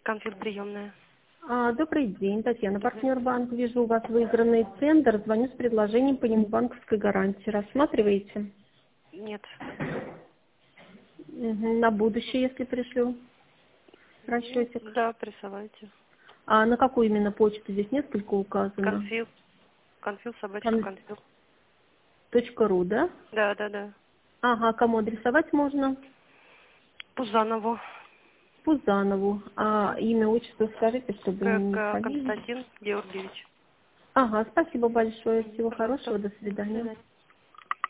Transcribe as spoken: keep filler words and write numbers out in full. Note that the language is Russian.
Конфет приемная. А, добрый день, Татьяна, партнер банк. Вижу у вас выигранный тендер. Звоню с предложением по нему банковской гарантии. Рассматриваете? Нет. Мгм, на будущее, если пришлю расчетик. Да, присылайте. А на какую именно почту? Здесь несколько указано. Конфил. Конфил, собачка, Кон- конфил. Точка ру, да? Да, да, да. Ага, кому адресовать можно? Пузанову. Пузанову. А имя, отчество скажите, чтобы не Как фамилия. Константин Георгиевич. Ага, спасибо большое. Всего Пожалуйста. хорошего. До До свидания. свидания.